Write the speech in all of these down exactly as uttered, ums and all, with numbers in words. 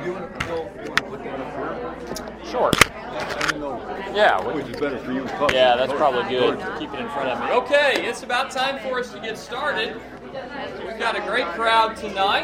You want to, Bill, you want to put that up here? Sure. I don't know. Yeah. Which is better for you? Coffee. Yeah, that's probably good. Keep it in front of me. Okay, it's about time for us to get started. We've got a great crowd tonight.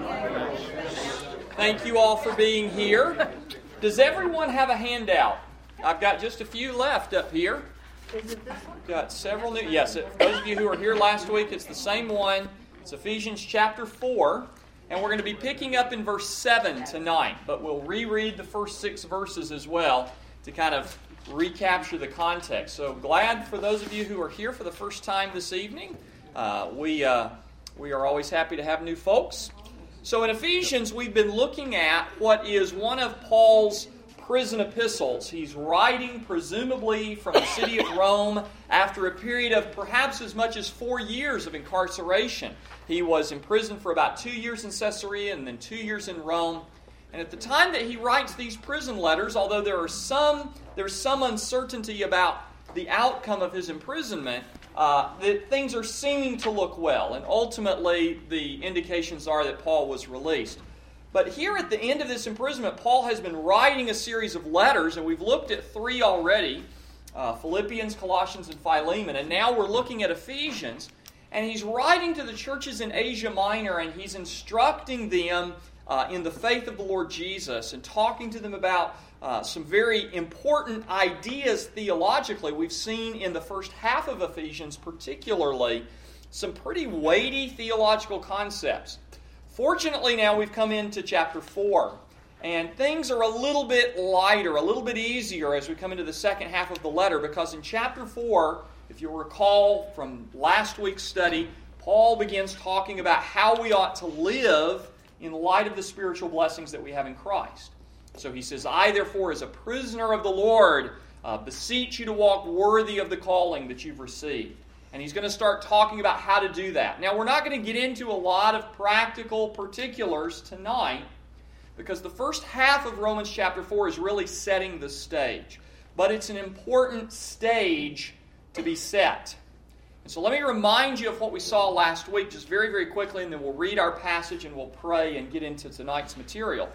Thank you all for being here. Does everyone have a handout? I've got just a few left up here. Is it this one? Got several new. Yes, for those of you who were here last week, it's the same one. It's Ephesians chapter four. And we're going to be picking up in verse seven tonight. But we'll reread the first six verses as well to kind of recapture the context. So glad for those of you who are here for the first time this evening. Uh, we, uh, we are always happy to have new folks. So in Ephesians, we've been looking at what is one of Paul's prison epistles. He's writing presumably from the city of Rome after a period of perhaps as much as four years of incarceration. He was in prison for about two years in Caesarea and then two years in Rome. And at the time that he writes these prison letters, although there are some there's some uncertainty about the outcome of his imprisonment, uh, that things are seeming to look well. And ultimately, the indications are that Paul was released. But here at the end of this imprisonment, Paul has been writing a series of letters, and we've looked at three already, uh, Philippians, Colossians, and Philemon. And now we're looking at Ephesians. And he's writing to the churches in Asia Minor, and he's instructing them uh, in the faith of the Lord Jesus and talking to them about uh, some very important ideas theologically. We've seen in the first half of Ephesians particularly some pretty weighty theological concepts. Fortunately, now we've come into chapter four, and things are a little bit lighter, a little bit easier as we come into the second half of the letter, because in chapter four, if you'll recall from last week's study, Paul begins talking about how we ought to live in light of the spiritual blessings that we have in Christ. So he says, I therefore, as a prisoner of the Lord, uh, beseech you to walk worthy of the calling that you've received. And he's going to start talking about how to do that. Now, we're not going to get into a lot of practical particulars tonight, because the first half of Romans chapter four is really setting the stage. But it's an important stage to be set. And so let me remind you of what we saw last week just very, very quickly, and then we'll read our passage and we'll pray and get into tonight's material.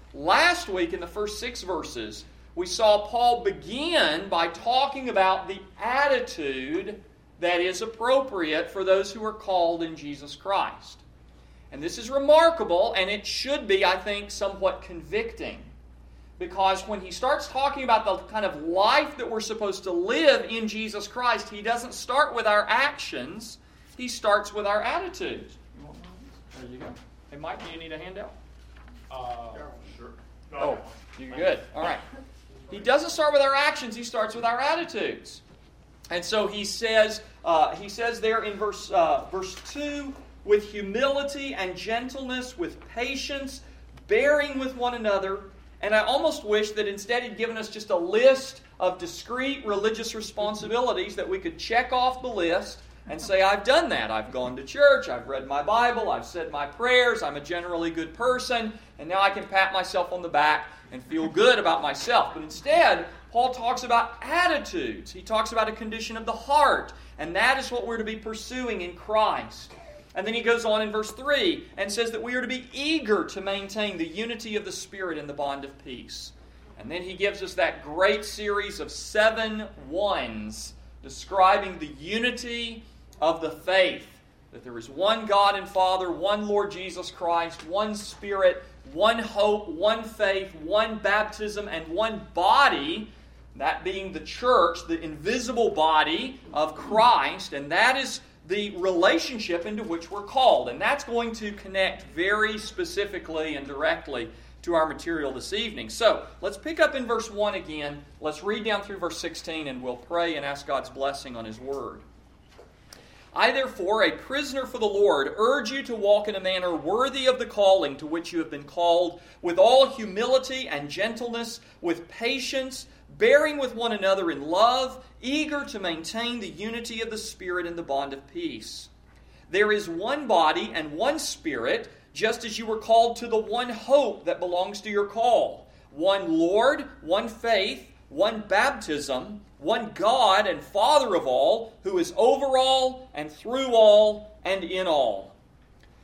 Last week, in the first six verses, we saw Paul begin by talking about the attitude that is appropriate for those who are called in Jesus Christ. And this is remarkable, and it should be, I think, somewhat convicting. Because when he starts talking about the kind of life that we're supposed to live in Jesus Christ, he doesn't start with our actions, he starts with our attitudes. You want one of these? There you go. Hey, Mike, do you need a handout? Uh, sure. Oh, you're good. All right. He doesn't start with our actions, he starts with our attitudes. And so he says, uh, he says there in verse uh, verse two, with humility and gentleness, with patience, bearing with one another. And I almost wish that instead he'd given us just a list of discrete religious responsibilities that we could check off the list and say, I've done that. I've gone to church, I've read my Bible, I've said my prayers, I'm a generally good person, and now I can pat myself on the back and feel good about myself. But instead, Paul talks about attitudes. He talks about a condition of the heart, and that is what we're to be pursuing in Christ. And then he goes on in verse three and says that we are to be eager to maintain the unity of the Spirit in the bond of peace. And then he gives us that great series of seven ones describing the unity of the faith. That there is one God and Father, one Lord Jesus Christ, one Spirit, one hope, one faith, one baptism, and one body, that being the church, the invisible body of Christ. And that is the relationship into which we're called. And that's going to connect very specifically and directly to our material this evening. So, let's pick up in verse one again. Let's read down through verse sixteen, and we'll pray and ask God's blessing on His Word. I, therefore, a prisoner for the Lord, urge you to walk in a manner worthy of the calling to which you have been called, with all humility and gentleness, with patience, bearing with one another in love, eager to maintain the unity of the Spirit in the bond of peace. There is one body and one Spirit, just as you were called to the one hope that belongs to your call. One Lord, one faith, one baptism, one God and Father of all, who is over all and through all and in all.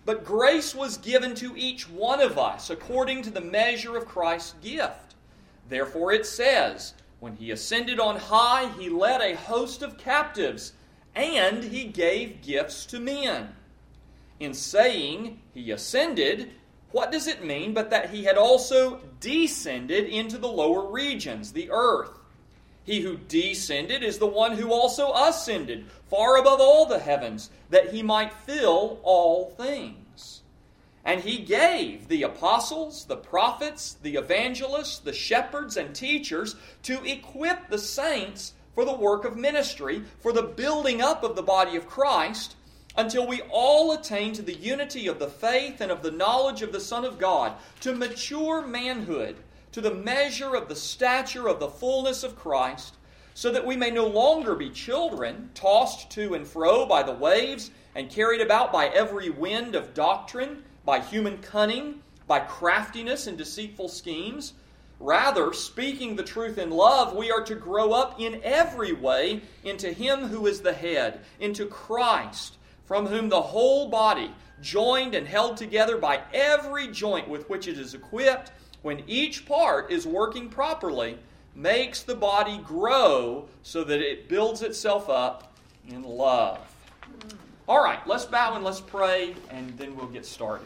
But grace was given to each one of us according to the measure of Christ's gift. Therefore it says, when He ascended on high, He led a host of captives, and He gave gifts to men. In saying He ascended, what does it mean but that He had also descended into the lower regions, the earth? He who descended is the one who also ascended far above all the heavens, that He might fill all things. And He gave the apostles, the prophets, the evangelists, the shepherds, and teachers to equip the saints for the work of ministry, for the building up of the body of Christ, until we all attain to the unity of the faith and of the knowledge of the Son of God, to mature manhood, to the measure of the stature of the fullness of Christ, so that we may no longer be children, tossed to and fro by the waves, and carried about by every wind of doctrine, by human cunning, by craftiness and deceitful schemes. Rather, speaking the truth in love, we are to grow up in every way into Him who is the head, into Christ, from whom the whole body, joined and held together by every joint with which it is equipped, when each part is working properly, makes the body grow so that it builds itself up in love. All right, let's bow and let's pray, and then we'll get started.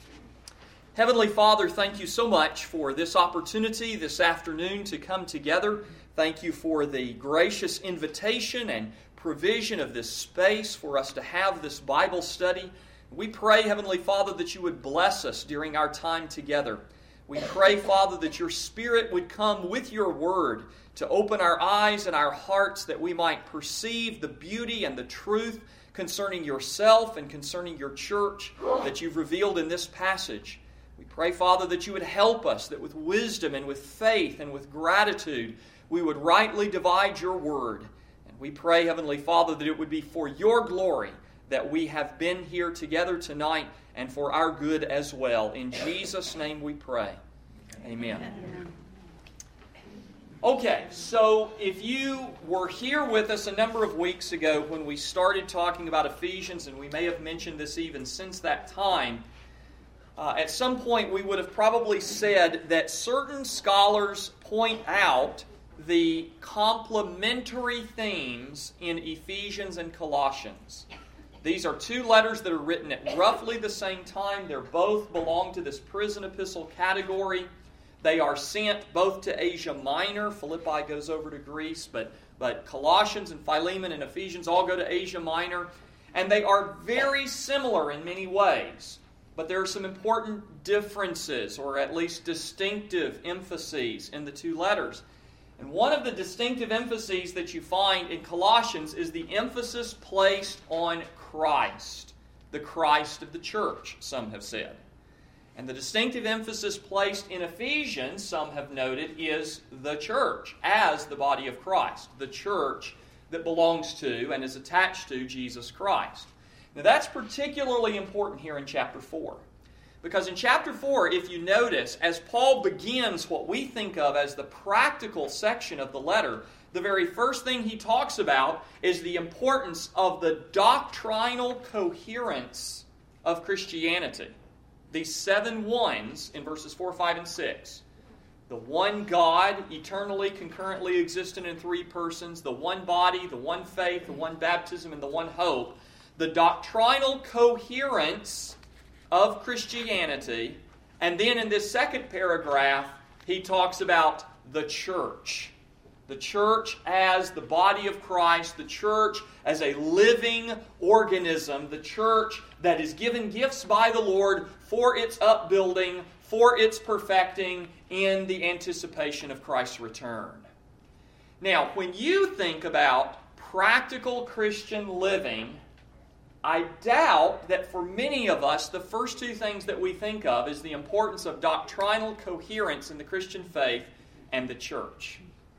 Heavenly Father, thank You so much for this opportunity this afternoon to come together. Thank You for the gracious invitation and provision of this space for us to have this Bible study. We pray, Heavenly Father, that You would bless us during our time together. We pray, Father, that Your Spirit would come with Your Word to open our eyes and our hearts that we might perceive the beauty and the truth concerning Yourself and concerning Your church that You've revealed in this passage. We pray, Father, that You would help us, that with wisdom and with faith and with gratitude we would rightly divide Your Word. And we pray, Heavenly Father, that it would be for Your glory that we have been here together tonight, and for our good as well. In Jesus' name we pray. Amen. Okay, so if you were here with us a number of weeks ago when we started talking about Ephesians, and we may have mentioned this even since that time, uh, at some point we would have probably said that certain scholars point out the complementary themes in Ephesians and Colossians. These are two letters that are written at roughly the same time. They both belong to this prison epistle category. They are sent both to Asia Minor. Philippi goes over to Greece, but, but Colossians and Philemon and Ephesians all go to Asia Minor. And they are very similar in many ways. But there are some important differences, or at least distinctive emphases in the two letters. And one of the distinctive emphases that you find in Colossians is the emphasis placed on Christ, the Christ of the church, some have said. And the distinctive emphasis placed in Ephesians, some have noted, is the church as the body of Christ, the church that belongs to and is attached to Jesus Christ. Now that's particularly important here in chapter four. Because in chapter four, if you notice, as Paul begins what we think of as the practical section of the letter, the very first thing he talks about is the importance of the doctrinal coherence of Christianity. These seven ones in verses four, five, and six. The one God, eternally, concurrently existent in three persons, the one body, the one faith, the one baptism, and the one hope. The doctrinal coherence of Christianity. And then in this second paragraph, he talks about the church. The church as the body of Christ, the church as a living organism, the church that is given gifts by the Lord for its upbuilding, for its perfecting in the anticipation of Christ's return. Now, when you think about practical Christian living, I doubt that for many of us, the first two things that we think of is the importance of doctrinal coherence in the Christian faith and the church.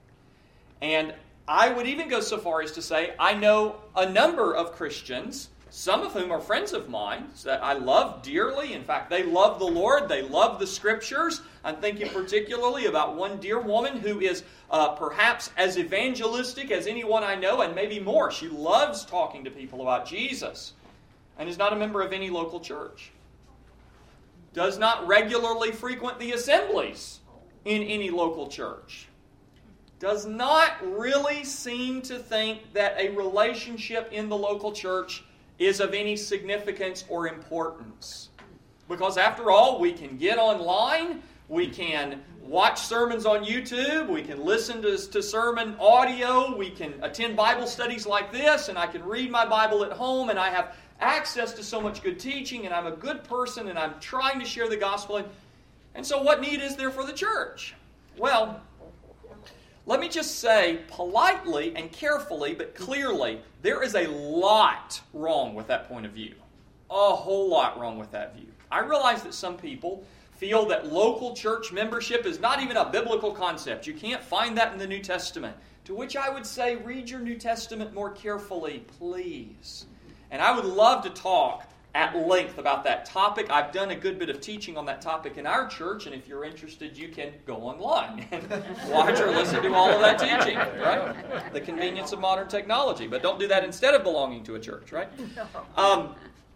And I would even go so far as to say I know a number of Christians, some of whom are friends of mine, that I love dearly. In fact, they love the Lord. They love the Scriptures. I'm thinking particularly about one dear woman who is uh, perhaps as evangelistic as anyone I know, and maybe more. She loves talking to people about Jesus and is not a member of any local church. does not regularly frequent the assemblies in any local church, does not really seem to think that a relationship in the local church is of any significance or importance. Because after all, we can get online, we can watch sermons on YouTube, we can listen to, to sermon audio, we can attend Bible studies like this, and I can read my Bible at home, and I have access to so much good teaching, and I'm a good person, and I'm trying to share the gospel. And, and so what need is there for the church? Well, let me just say politely and carefully, but clearly, there is a lot wrong with that point of view. A whole lot wrong with that view. I realize that some people feel that local church membership is not even a biblical concept. You can't find that in the New Testament. To which I would say, read your New Testament more carefully, please. And I would love to talk at length about that topic. I've done a good bit of teaching on that topic in our church, and if you're interested, you can go online and watch or listen to all of that teaching, right? The convenience of modern technology. But don't do that instead of belonging to a church, right? Um,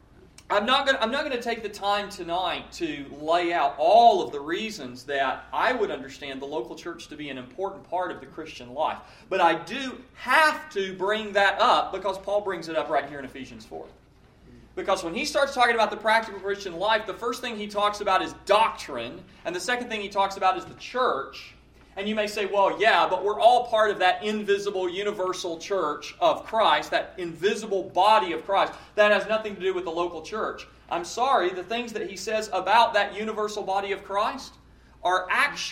I'm not going I'm not going to take the time tonight to lay out all of the reasons that I would understand the local church to be an important part of the Christian life. But I do have to bring that up because Paul brings it up right here in Ephesians four. Because when he starts talking about the practical Christian life, the first thing he talks about is doctrine, and the second thing he talks about is the church. And you may say, well, yeah, but we're all part of that invisible, universal church of Christ, that invisible body of Christ. That has nothing to do with the local church. I'm sorry, the things that he says about that universal body of Christ are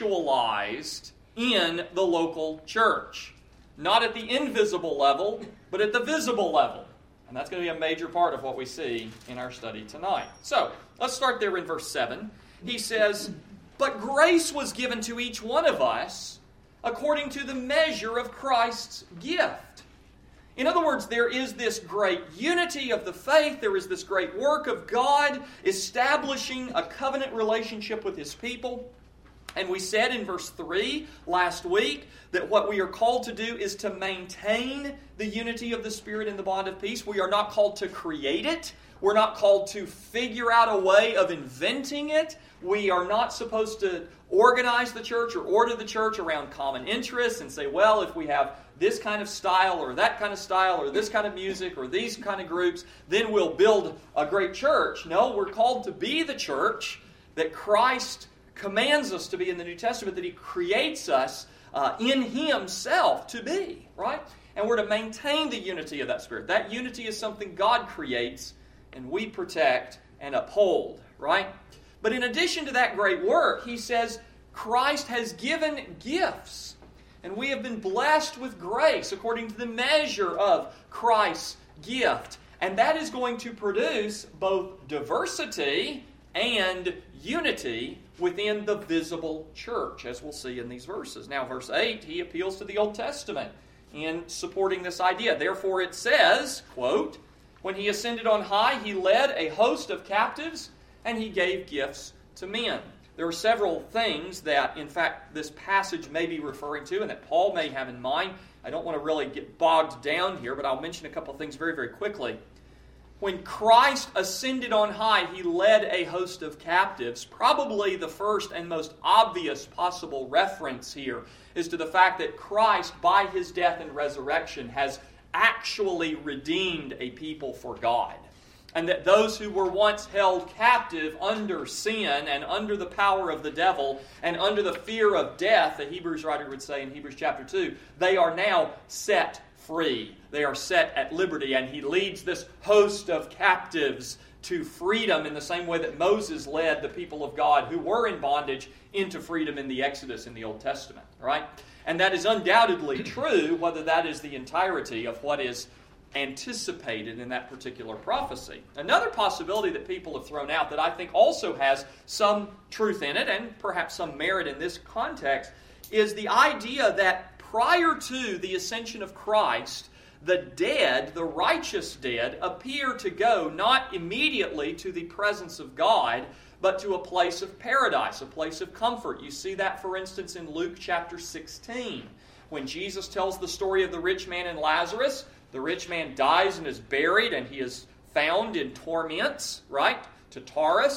actualized in the local church. Not at the invisible level, but at the visible level. And that's going to be a major part of what we see in our study tonight. So, let's start there in verse seven. He says, "But grace was given to each one of us according to the measure of Christ's gift." In other words, there is this great unity of the faith. There is this great work of God establishing a covenant relationship with His people. And we said in verse three last week that what we are called to do is to maintain the unity of the Spirit in the bond of peace. We are not called to create it. We're not called to figure out a way of inventing it. We are not supposed to organize the church or order the church around common interests and say, well, if we have this kind of style or that kind of style or this kind of music or these kind of groups, then we'll build a great church. No, we're called to be the church that Christ commands us to be in the New Testament, that He creates us uh, in Himself to be, right? And we're to maintain the unity of that Spirit. That unity is something God creates and we protect and uphold, right? But in addition to that great work, he says, Christ has given gifts. And we have been blessed with grace according to the measure of Christ's gift. And that is going to produce both diversity and unity within the visible church, as we'll see in these verses. Now, verse eight, he appeals to the Old Testament in supporting this idea. Therefore it says, quote, "When He ascended on high, He led a host of captives, and He gave gifts to men." There are several things that, in fact, this passage may be referring to and that Paul may have in mind. I don't want to really get bogged down here, but I'll mention a couple of things very, very quickly. When Christ ascended on high, He led a host of captives. Probably the first and most obvious possible reference here is to the fact that Christ, by His death and resurrection, has actually redeemed a people for God. And that those who were once held captive under sin and under the power of the devil and under the fear of death, the Hebrews writer would say in Hebrews chapter two, they are now set free. They are set at liberty, and He leads this host of captives to freedom in the same way that Moses led the people of God who were in bondage into freedom in the Exodus in the Old Testament, right? And that is undoubtedly true, whether that is the entirety of what is anticipated in that particular prophecy. Another possibility that people have thrown out that I think also has some truth in it, and perhaps some merit in this context, is the idea that prior to the ascension of Christ, the dead, the righteous dead, appear to go not immediately to the presence of God, but to a place of paradise, a place of comfort. You see that, for instance, in Luke chapter sixteen. When Jesus tells the story of the rich man and Lazarus, the rich man dies and is buried, and he is found in torments, right, to Tartarus.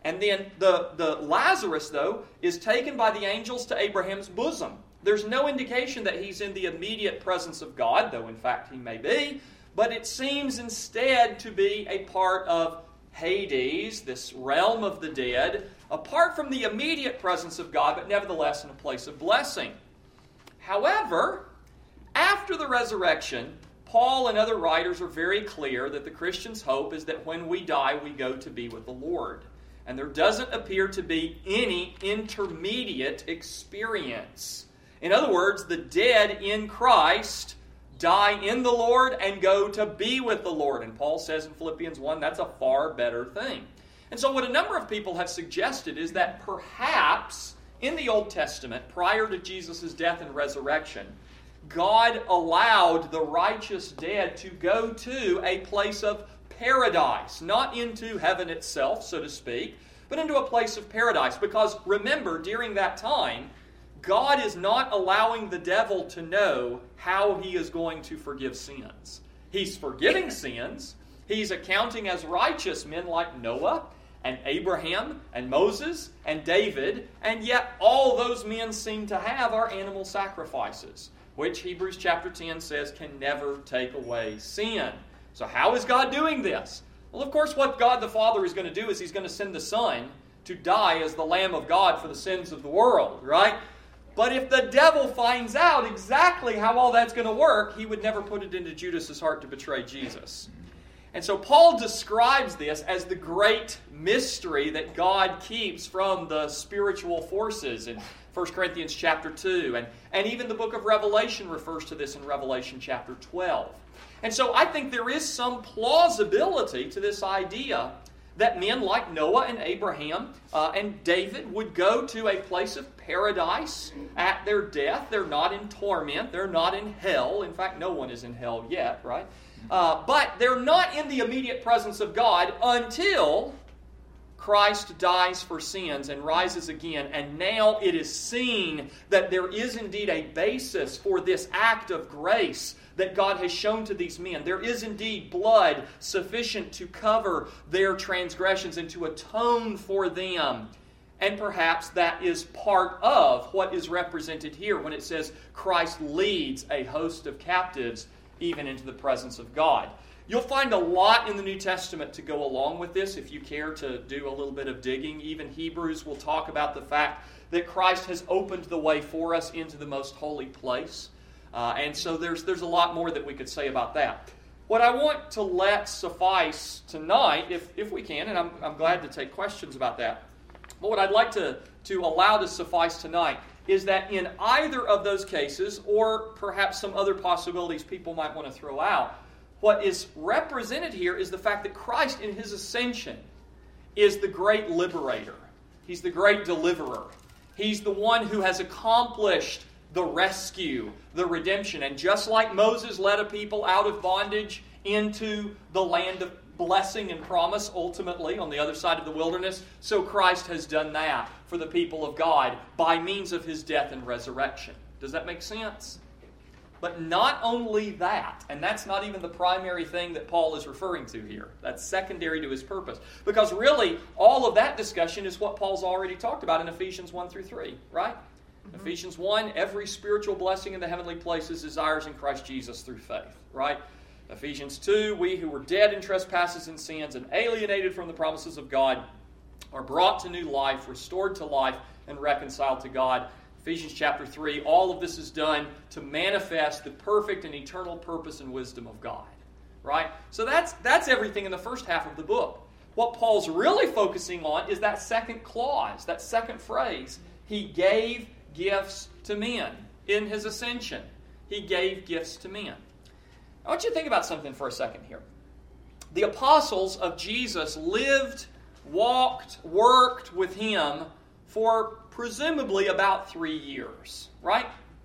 And then the, the Lazarus, though, is taken by the angels to Abraham's bosom. There's no indication that he's in the immediate presence of God, though in fact he may be, but it seems instead to be a part of Hades, this realm of the dead, apart from the immediate presence of God, but nevertheless in a place of blessing. However, after the resurrection, Paul and other writers are very clear that the Christian's hope is that when we die, we go to be with the Lord. And there doesn't appear to be any intermediate experience. In other words, the dead in Christ die in the Lord and go to be with the Lord. And Paul says in Philippians one, that's a far better thing. And so what a number of people have suggested is that perhaps in the Old Testament, prior to Jesus' death and resurrection, God allowed the righteous dead to go to a place of paradise, not into heaven itself, so to speak, but into a place of paradise. Because remember, during that time, God is not allowing the devil to know how he is going to forgive sins. He's forgiving sins. He's accounting as righteous men like Noah and Abraham and Moses and David, and yet all those men seem to have are animal sacrifices, which Hebrews chapter ten says can never take away sin. So how is God doing this? Well, of course, what God the Father is going to do is He's going to send the Son to die as the Lamb of God for the sins of the world, right? But if the devil finds out exactly how all that's going to work, he would never put it into Judas' heart to betray Jesus. And so Paul describes this as the great mystery that God keeps from the spiritual forces in First Corinthians chapter two. And, and even the book of Revelation refers to this in Revelation chapter twelve. And so I think there is some plausibility to this idea that men like Noah and Abraham uh, and David would go to a place of paradise at their death. They're not in torment. They're not in hell. In fact, no one is in hell yet, right? Uh, but they're not in the immediate presence of God until Christ dies for sins and rises again. And now it is seen that there is indeed a basis for this act of grace that God has shown to these men. There is indeed blood sufficient to cover their transgressions and to atone for them. And perhaps that is part of what is represented here when it says Christ leads a host of captives even into the presence of God. You'll find a lot in the New Testament to go along with this if you care to do a little bit of digging. Even Hebrews will talk about the fact that Christ has opened the way for us into the most holy place. Uh, and so there's there's a lot more that we could say about that. What I want to let suffice tonight, if if we can, and I'm, I'm glad to take questions about that, but what I'd like to, to allow to suffice tonight is that in either of those cases, or perhaps some other possibilities people might want to throw out, what is represented here is the fact that Christ in His ascension is the great liberator. He's the great deliverer. He's the one who has accomplished the rescue, the redemption. And just like Moses led a people out of bondage into the land of blessing and promise, ultimately, on the other side of the wilderness, so Christ has done that for the people of God by means of His death and resurrection. Does that make sense? But not only that, and that's not even the primary thing that Paul is referring to here. That's secondary to his purpose. Because really, all of that discussion is what Paul's already talked about in Ephesians one through three, right? Mm-hmm. Ephesians one, every spiritual blessing in the heavenly places is ours in Christ Jesus through faith, right? Ephesians two, we who were dead in trespasses and sins and alienated from the promises of God are brought to new life, restored to life, and reconciled to God. Ephesians chapter three, all of this is done to manifest the perfect and eternal purpose and wisdom of God. Right? So that's that's everything in the first half of the book. What Paul's really focusing on is that second clause, that second phrase. He gave gifts to men in His ascension. He gave gifts to men. I want you to think about something for a second here. The apostles of Jesus lived, walked, worked with Him for presumably about three years, right?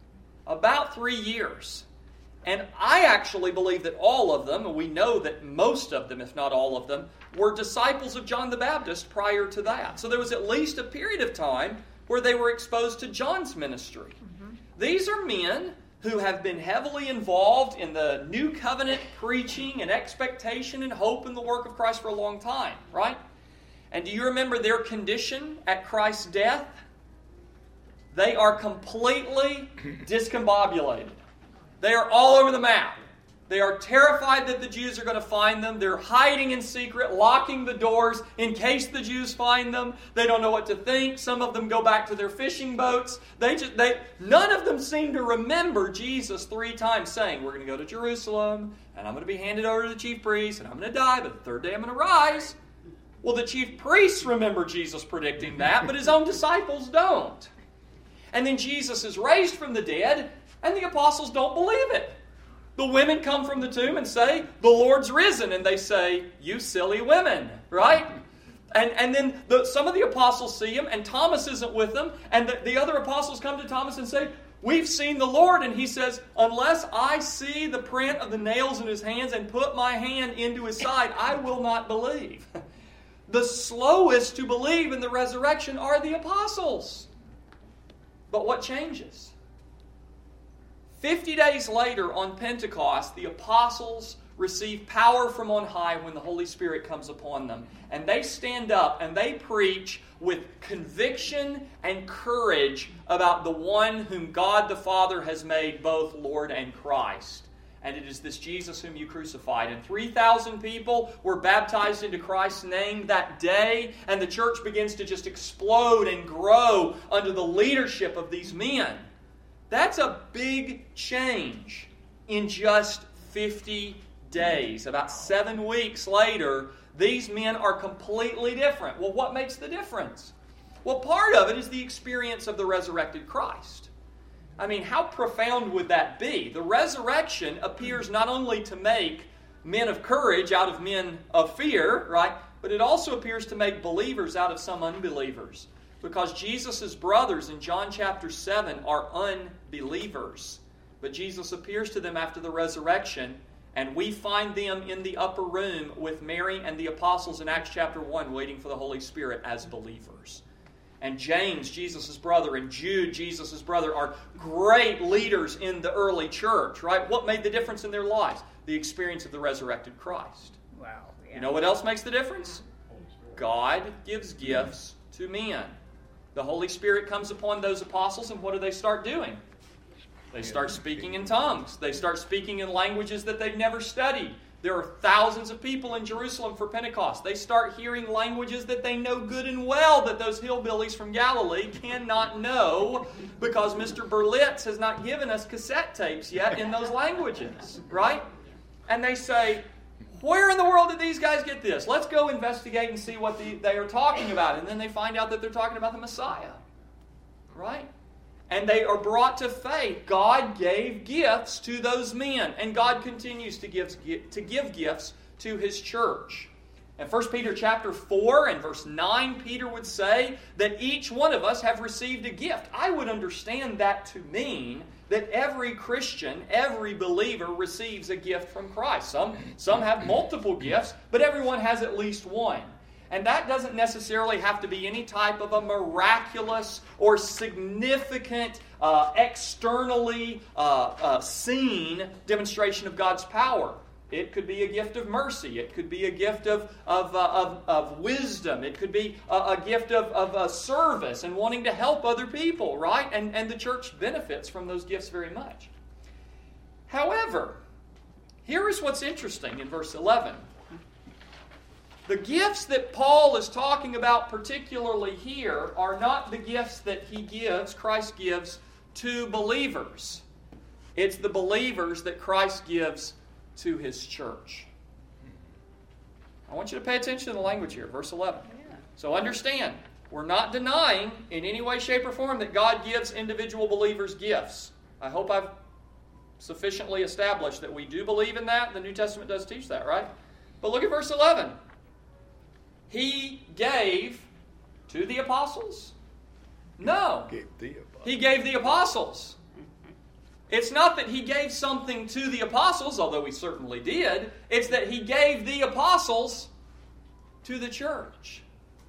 About three years. And I actually believe that all of them, and we know that most of them, if not all of them, were disciples of John the Baptist prior to that. So there was at least a period of time where they were exposed to John's ministry. Mm-hmm. These are men who have been heavily involved in the new covenant preaching and expectation and hope in the work of Christ for a long time, right? And do you remember their condition at Christ's death? They are completely discombobulated. They are all over the map. They are terrified that the Jews are going to find them. They're hiding in secret, locking the doors in case the Jews find them. They don't know what to think. Some of them go back to their fishing boats. They just, they, none of them seem to remember Jesus three times saying, we're going to go to Jerusalem, and I'm going to be handed over to the chief priests, and I'm going to die, but the third day I'm going to rise. Well, the chief priests remember Jesus predicting that, but his own disciples don't. And then Jesus is raised from the dead, and the apostles don't believe it. The women come from the tomb and say, the Lord's risen. And they say, you silly women, right? And, and then the, some of the apostles see him, and Thomas isn't with them. And the, the other apostles come to Thomas and say, we've seen the Lord. And he says, unless I see the print of the nails in his hands and put my hand into his side, I will not believe. The slowest to believe in the resurrection are the apostles. But what changes? Fifty days later on Pentecost, the apostles receive power from on high when the Holy Spirit comes upon them. And they stand up and they preach with conviction and courage about the one whom God the Father has made both Lord and Christ. And it is this Jesus whom you crucified. And three thousand people were baptized into Christ's name that day. And the church begins to just explode and grow under the leadership of these men. That's a big change in just fifty days. About seven weeks later, these men are completely different. Well, what makes the difference? Well, part of it is the experience of the resurrected Christ. I mean, how profound would that be? The resurrection appears not only to make men of courage out of men of fear, right? But it also appears to make believers out of some unbelievers. Because Jesus' brothers in John chapter seven are unbelievers. But Jesus appears to them after the resurrection, and we find them in the upper room with Mary and the apostles in Acts chapter one, waiting for the Holy Spirit as believers. And James, Jesus' brother, and Jude, Jesus' brother, are great leaders in the early church, right? What made the difference in their lives? The experience of the resurrected Christ. Wow. Yeah. You know what else makes the difference? God gives gifts to men. The Holy Spirit comes upon those apostles, and what do they start doing? They start speaking in tongues. They start speaking in languages that they've never studied. There are thousands of people in Jerusalem for Pentecost. They start hearing languages that they know good and well that those hillbillies from Galilee cannot know because Mister Berlitz has not given us cassette tapes yet in those languages, right? And they say, where in the world did these guys get this? Let's go investigate and see what the, they are talking about. And then they find out that they're talking about the Messiah. Right? And they are brought to faith. God gave gifts to those men. And God continues to give, to give gifts to His church. In First Peter chapter four and verse nine, Peter would say that each one of us have received a gift. I would understand that to mean that every Christian, every believer receives a gift from Christ. Some, some have multiple gifts, but everyone has at least one. And that doesn't necessarily have to be any type of a miraculous or significant, uh, externally uh, uh, seen demonstration of God's power. It could be a gift of mercy. It could be a gift of, of, uh, of, of wisdom. It could be a, a gift of, of uh, service and wanting to help other people, right? And, and the church benefits from those gifts very much. However, here is what's interesting in verse eleven. The gifts that Paul is talking about particularly here are not the gifts that he gives, Christ gives, to believers. It's the believers that Christ gives to His church. I want you to pay attention to the language here, verse eleven. Yeah. So understand, we're not denying in any way, shape, or form that God gives individual believers gifts. I hope I've sufficiently established that we do believe in that. The New Testament does teach that, right? But look at verse eleven. He gave to the apostles? No. Gave the apostles. He gave the apostles. It's not that He gave something to the apostles, although He certainly did. It's that He gave the apostles to the church.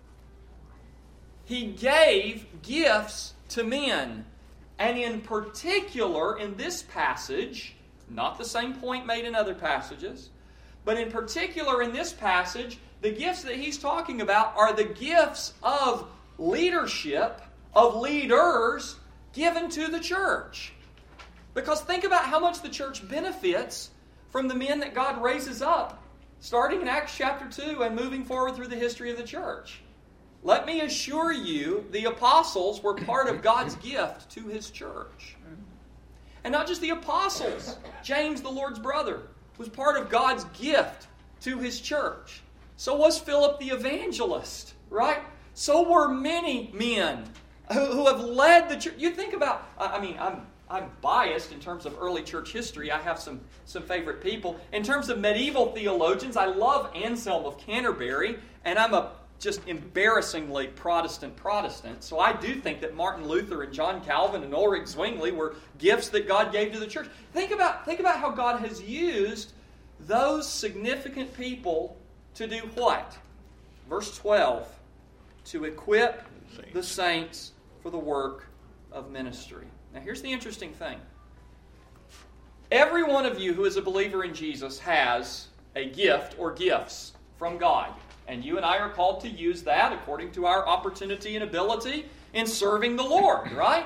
He gave gifts to men. And in particular, in this passage, not the same point made in other passages, But in particular in this passage, the gifts that he's talking about are the gifts of leadership, of leaders given to the church. Because think about how much the church benefits from the men that God raises up, starting in Acts chapter two and moving forward through the history of the church. Let me assure you, the apostles were part of God's gift to His church. And not just the apostles. James, the Lord's brother, was part of God's gift to His church. So was Philip the evangelist, right? So were many men who, who have led the church. You think about, I mean, I'm I'm biased in terms of early church history. I have some, some favorite people. In terms of medieval theologians, I love Anselm of Canterbury, and I'm a just embarrassingly Protestant Protestant. So I do think that Martin Luther and John Calvin and Ulrich Zwingli were gifts that God gave to the church. Think about, think about how God has used those significant people to do what? Verse twelve, to equip the saints for the work of ministry. Now here's the interesting thing. Every one of you who is a believer in Jesus has a gift or gifts from God. And you and I are called to use that according to our opportunity and ability in serving the Lord, right?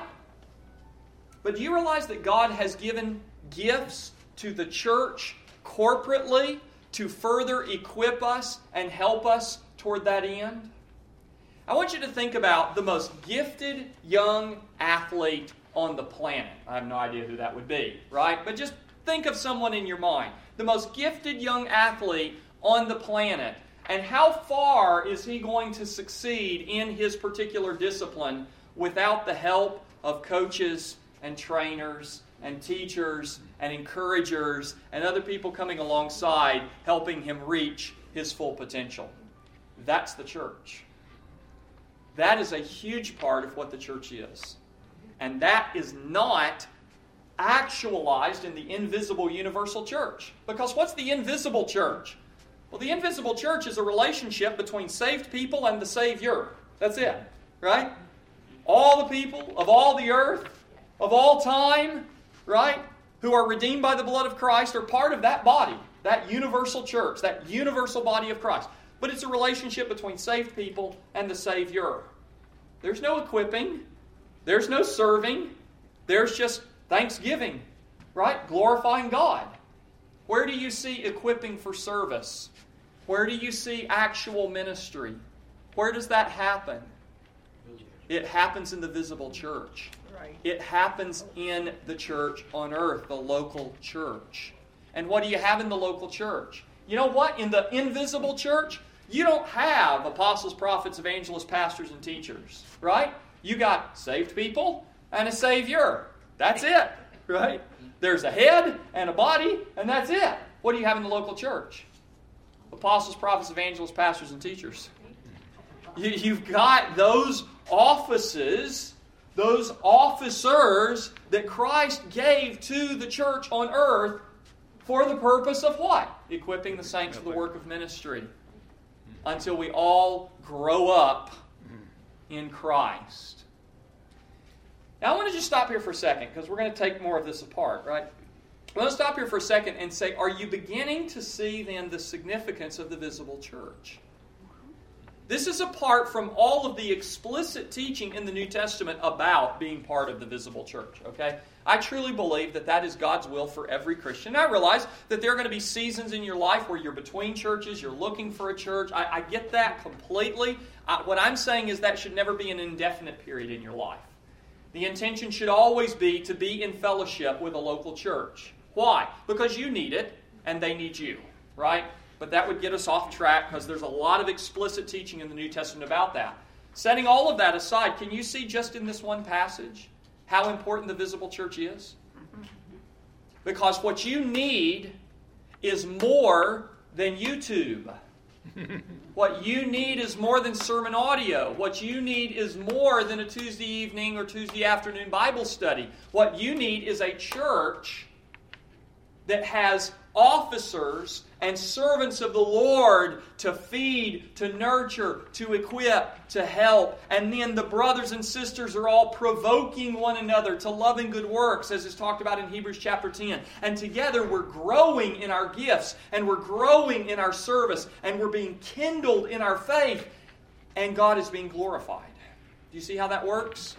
But do you realize that God has given gifts to the church corporately to further equip us and help us toward that end? I want you to think about the most gifted young athlete on the planet. I have no idea who that would be, right? But just think of someone in your mind. The most gifted young athlete on the planet. And how far is he going to succeed in his particular discipline without the help of coaches and trainers and teachers and encouragers and other people coming alongside helping him reach his full potential? That's the church. That is a huge part of what the church is. And that is not actualized in the invisible universal church. Because what's the invisible church? Well, the invisible church is a relationship between saved people and the Savior. That's it, right? All the people of all the earth, of all time, right, who are redeemed by the blood of Christ are part of that body, that universal church, that universal body of Christ. But it's a relationship between saved people and the Savior. There's no equipping. There's no serving. There's just thanksgiving, right? Glorifying God. Where do you see equipping for service? Where do you see actual ministry? Where does that happen? It happens in the visible church. Right. It happens in the church on earth, the local church. And what do you have in the local church? You know what? In the invisible church, you don't have apostles, prophets, evangelists, pastors, and teachers, right? You got saved people and a Savior. That's it, right? There's a head and a body, and that's it. What do you have in the local church? Apostles, prophets, evangelists, pastors, and teachers. You, you've got those offices, those officers that Christ gave to the church on earth for the purpose of what? Equipping the saints for the work of ministry until we all grow up in Christ. Now I want to just stop here for a second because we're going to take more of this apart, right? I want to stop here for a second and say, are you beginning to see then the significance of the visible church? This is apart from all of the explicit teaching in the New Testament about being part of the visible church, okay? I truly believe that that is God's will for every Christian. I realize that there are going to be seasons in your life where you're between churches, you're looking for a church. I, I get that completely. I, what I'm saying is that should never be an indefinite period in your life. The intention should always be to be in fellowship with a local church. Why? Because you need it and they need you, right? But that would get us off track because there's a lot of explicit teaching in the New Testament about that. Setting all of that aside, can you see just in this one passage how important the visible church is? Because what you need is more than YouTube. What you need is more than sermon audio. What you need is more than a Tuesday evening or Tuesday afternoon Bible study. What you need is a church that has officers and servants of the Lord to feed, to nurture, to equip, to help. And then the brothers and sisters are all provoking one another to love and good works, as is talked about in Hebrews chapter ten. And together we're growing in our gifts, and we're growing in our service, and we're being kindled in our faith, and God is being glorified. Do you see how that works?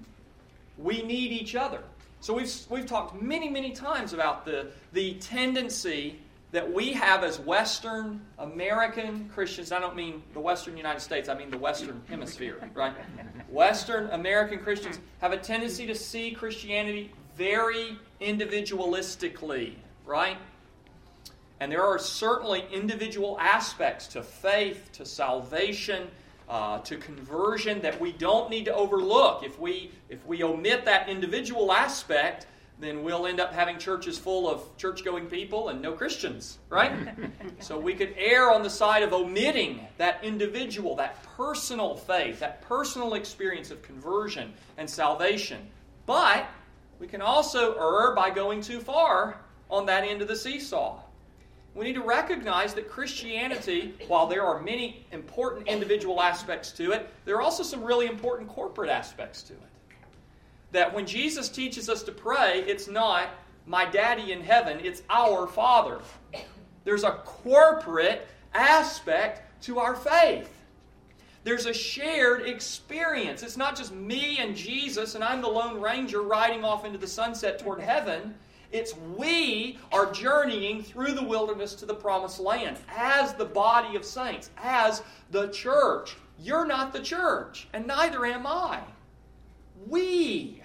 We need each other. So we've we've talked many, many times about the, the tendency that we have as Western American Christians. I don't mean the Western United States, I mean the Western Hemisphere, right? Western American Christians have a tendency to see Christianity very individualistically, right? And there are certainly individual aspects to faith, to salvation, Uh, to conversion that we don't need to overlook. If we if we omit that individual aspect, then we'll end up having churches full of church-going people and no Christians, right? So we could err on the side of omitting that individual, that personal faith, that personal experience of conversion and salvation. But we can also err by going too far on that end of the seesaw. We need to recognize that Christianity, while there are many important individual aspects to it, there are also some really important corporate aspects to it. That when Jesus teaches us to pray, it's not my daddy in heaven, it's our Father. There's a corporate aspect to our faith. There's a shared experience. It's not just me and Jesus and I'm the Lone Ranger riding off into the sunset toward heaven. It's we are journeying through the wilderness to the promised land as the body of saints, as the church. You're not the church, and neither am I. We,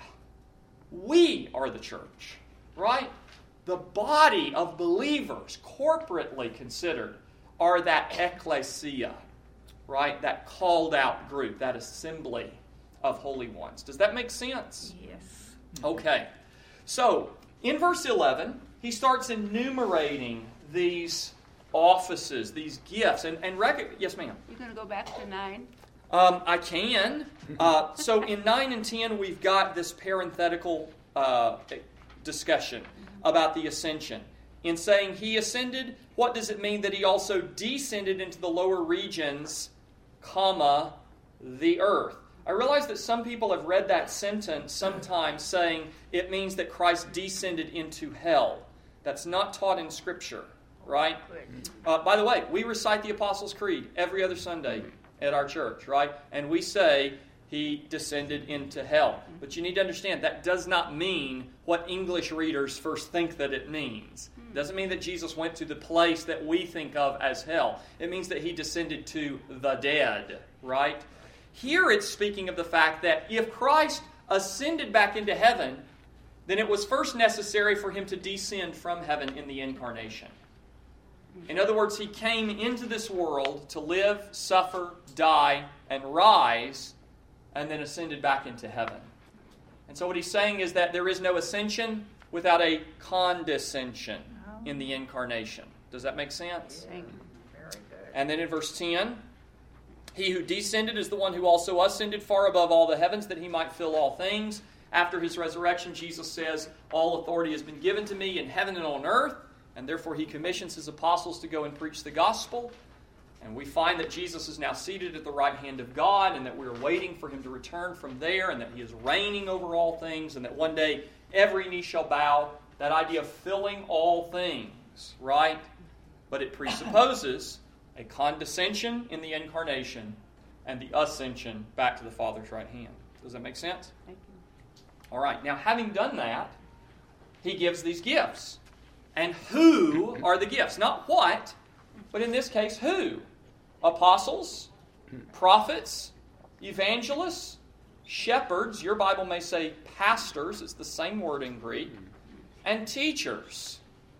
we are the church, right? The body of believers, corporately considered, are that ecclesia, right? That called out group, that assembly of holy ones. Does that make sense? Yes. Okay. So, in verse eleven, he starts enumerating these offices, these gifts. And, and rec- yes, ma'am? You're going to go back to nine? Um, I can. Uh, so in nine and ten, we've got this parenthetical uh, discussion about the ascension. In saying he ascended, what does it mean that he also descended into the lower regions, comma, the earth? I realize that some people have read that sentence sometimes saying it means that Christ descended into hell. That's not taught in Scripture, right? Uh, by the way, we recite the Apostles' Creed every other Sunday at our church, right? And we say he descended into hell. But you need to understand that does not mean what English readers first think that it means. It doesn't mean that Jesus went to the place that we think of as hell. It means that he descended to the dead, right? Here it's speaking of the fact that if Christ ascended back into heaven, then it was first necessary for him to descend from heaven in the incarnation. In other words, he came into this world to live, suffer, die, and rise, and then ascended back into heaven. And so what he's saying is that there is no ascension without a condescension in the incarnation. Does that make sense? And then in verse ten, he who descended is the one who also ascended far above all the heavens that he might fill all things. After his resurrection, Jesus says, all authority has been given to me in heaven and on earth, and therefore he commissions his apostles to go and preach the gospel. And we find that Jesus is now seated at the right hand of God, and that we're waiting for him to return from there, and that he is reigning over all things, and that one day every knee shall bow. That idea of filling all things, right? But it presupposes a condescension in the incarnation and the ascension back to the Father's right hand. Does that make sense? Thank you. All right. Now, having done that, he gives these gifts. And who are the gifts? Not what, but in this case, who? Apostles, prophets, evangelists, shepherds. Your Bible may say pastors. It's the same word in Greek. And teachers.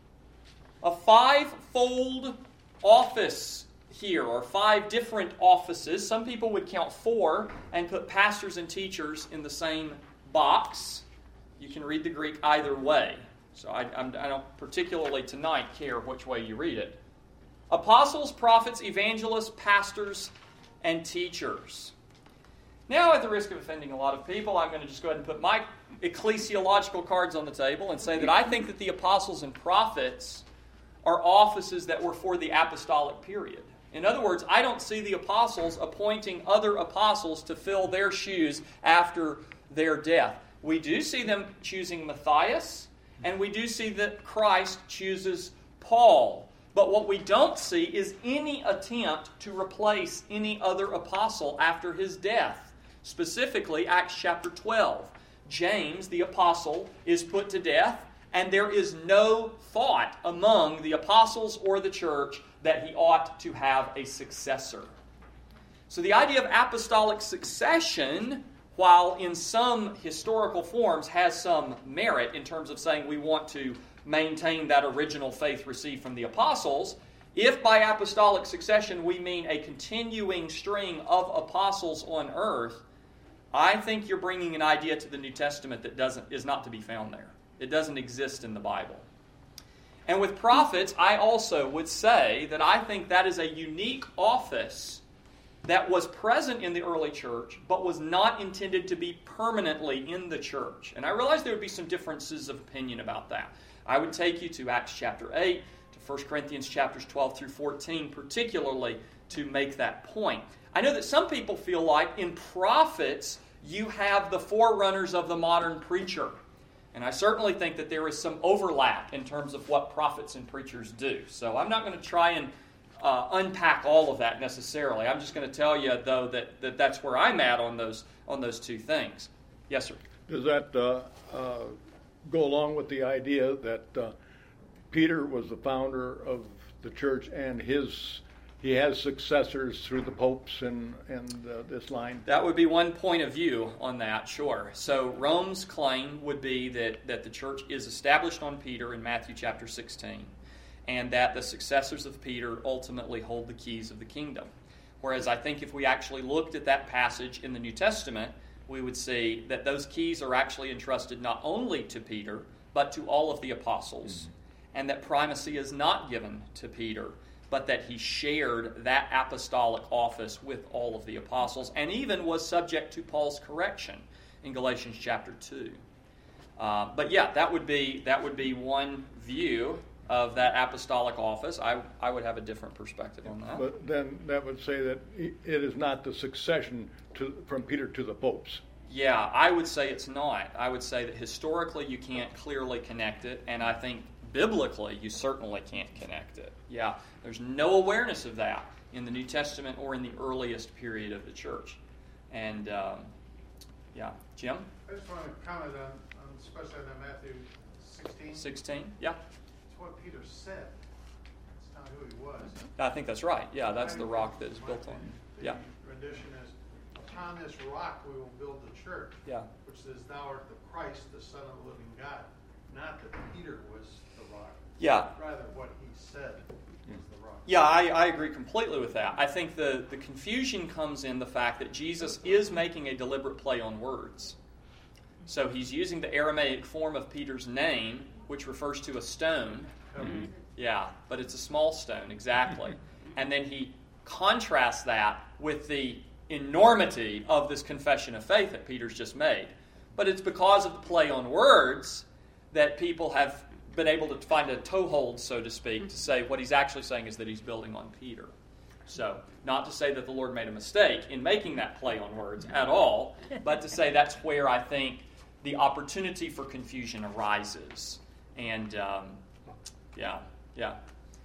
A five-fold office here, or five different offices. Some people would count four and put pastors and teachers in the same box. You can read the Greek either way. So I, I'm, I don't particularly tonight care which way you read it. Apostles, prophets, evangelists, pastors, and teachers. Now, at the risk of offending a lot of people, I'm going to just go ahead and put my ecclesiological cards on the table and say that I think that the apostles and prophets are offices that were for the apostolic period. In other words, I don't see the apostles appointing other apostles to fill their shoes after their death. We do see them choosing Matthias, and we do see that Christ chooses Paul. But what we don't see is any attempt to replace any other apostle after his death. Specifically, Acts chapter twelve. James, the apostle, is put to death, and there is no thought among the apostles or the church that he ought to have a successor. So the idea of apostolic succession, while in some historical forms has some merit in terms of saying we want to maintain that original faith received from the apostles, if by apostolic succession we mean a continuing string of apostles on earth, I think you're bringing an idea to the New Testament that doesn't is not to be found there. It doesn't exist in the Bible. And with prophets, I also would say that I think that is a unique office that was present in the early church, but was not intended to be permanently in the church. And I realize there would be some differences of opinion about that. I would take you to Acts chapter eight, to First Corinthians chapters twelve through fourteen, particularly to make that point. I know that some people feel like in prophets you have the forerunners of the modern preacher. And I certainly think that there is some overlap in terms of what prophets and preachers do. So I'm not going to try and uh, unpack all of that necessarily. I'm just going to tell you, though, that, that that's where I'm at on those on those two things. Yes, sir. Does that uh, uh, go along with the idea that uh, Peter was the founder of the church and his he has successors through the popes and, and uh, this line? That would be one point of view on that, sure. So Rome's claim would be that, that the church is established on Peter in Matthew chapter sixteen, and that the successors of Peter ultimately hold the keys of the kingdom. Whereas I think if we actually looked at that passage in the New Testament, we would see that those keys are actually entrusted not only to Peter, but to all of the apostles, mm-hmm. and that primacy is not given to Peter, but that he shared that apostolic office with all of the apostles, and even was subject to Paul's correction in Galatians chapter two. Uh, but yeah, that would be that would be one view of that apostolic office. I I would have a different perspective on that. But then that would say that it is not the succession to, from Peter to the popes. Yeah, I would say it's not. I would say that historically you can't clearly connect it, and I think biblically you certainly can't connect it. Yeah, there's no awareness of that in the New Testament or in the earliest period of the church. And, um, yeah, Jim? I just want to comment on, on especially on Matthew sixteen. sixteen, yeah. It's what Peter said. It's not who he was. I think that's right. Yeah, that's the rock that is built on. The Yeah. rendition is, upon this rock we will build the church, Yeah. which says, thou art the Christ, the Son of the living God. Not that Peter was the rock. Yeah. Rather, what he said was the rock. Yeah, I, I agree completely with that. I think the, the confusion comes in the fact that Jesus is making a deliberate play on words. So he's using the Aramaic form of Peter's name, which refers to a stone. Mm-hmm. Yeah, but it's a small stone, exactly. And then he contrasts that with the enormity of this confession of faith that Peter's just made. But it's because of the play on words that people have been able to find a toehold, so to speak, to say what he's actually saying is that he's building on Peter. So, not to say that the Lord made a mistake in making that play on words at all, but to say that's where I think the opportunity for confusion arises. And, um, yeah, yeah.